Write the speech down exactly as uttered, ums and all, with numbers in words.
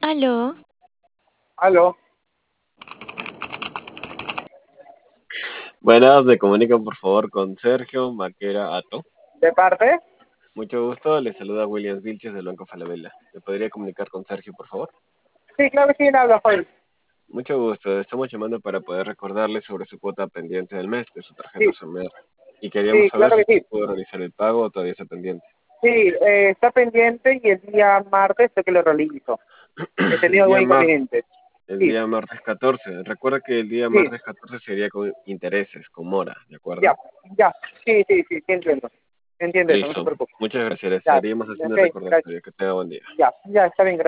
Aló, Aló, Buenas, me comunican por favor con Sergio Maquera Ato. ¿de parte? Mucho gusto, le saluda Williams Vilches del Banco Falabella. ¿Me podría comunicar con Sergio, por favor? Sí, claro que sí, habla, Joel. Mucho gusto, estamos llamando para poder recordarle sobre su cuota pendiente del mes de su tarjeta Sí, Somer. Y queríamos sí, saber claro si que usted sí. pudo realizar el pago o todavía está pendiente. Sí, eh, está pendiente y el día martes sé que lo realizo. He El tenido algún día mar, inconveniente. el Sí, día martes catorce. Recuerda que el día sí, martes catorce sería con intereses, con mora, ¿de ya, acuerdo? ya. Sí, sí, sí, sí, entiendo. Entiendo eso, no se Listo. preocupe. Muchas gracias. Le Ya, estaríamos haciendo ok, el gracias. recordatorio. Que tenga buen día. Ya, ya, está bien, gracias.